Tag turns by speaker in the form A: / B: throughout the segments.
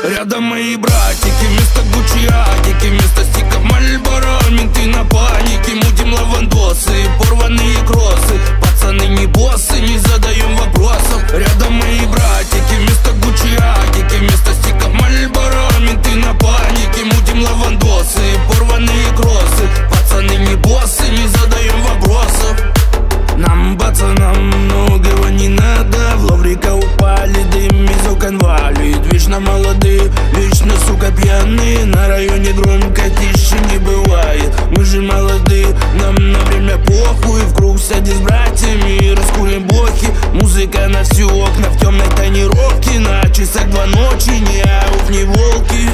A: Рядом мои братики, вместо Гуччи адики, вместо стиков Мальборо, менты на панике. Мутим лавандосы, порванные кроссы. Пацаны не боссы, не задаем вопросов. Рядом мои братики, вместо Гуччи адики, вместо стиков Мальборо, менты на панике. Мутим лавандосы, порванные кроссы. Пацаны не боссы, не задаем вопросов. Нам, пацанам, многого не надо. В ловрика упали, дым из окон валит. Вечно молодые, вечно, сука, пьяные. На районе громко, тише не бывает. Мы же молодые, нам на время похуй. В круг сядем с братьями, раскурим блоки. Музыка на всю окна, в темной тонировке. На часах 2 ночи, не ауф, не волки.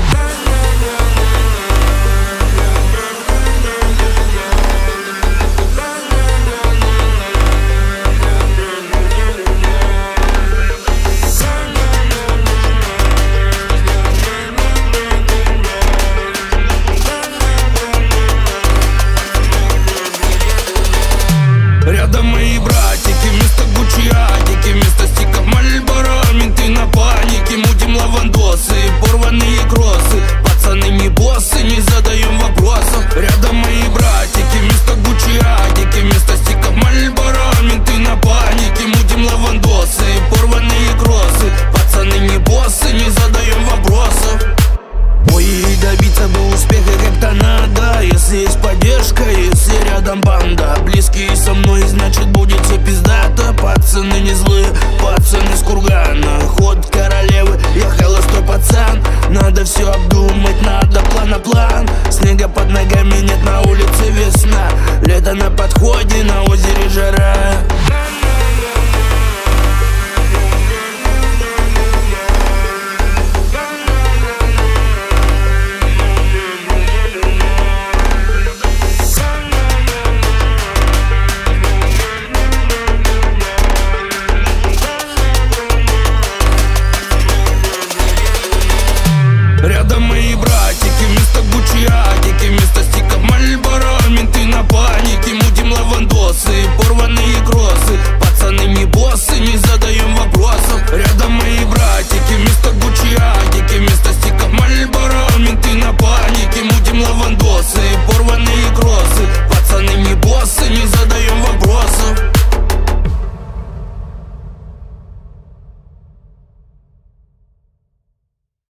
A: Рядом мои братики, вместо Гуччи адики, вместо стиков Мальборо, менты на панике. Мутим лавандосы, порванные кроссы. Пацаны не боссы, не задаем вопросов. Рядом мои братики, вместо Гуччи адики, вместо стиков Мальборо, менты на панике. Мутим лавандосы, порванные кроссы. Пацаны не боссы, не задаем вопросов. Ой, добиться бы успеха как-то надо. Если есть поддержка, если рядом банда. Близкие со мной, значит будет все пиздато. Пацаны не злые, пацаны с кургана. Ход королевы, я холостой пацан. Надо все обдумать, надо план. Снега под ногами нет, на улице весна. Лето на подходе, на озере жара. Рядом мои братики, вместо Гуччи адики, вместо стиков Мальборо, менты на панике. Мутим лавандосы, порванные кроссы. Пацаны не боссы, не задаем вопросов. Рядом мои братики, вместо Гуччи адики.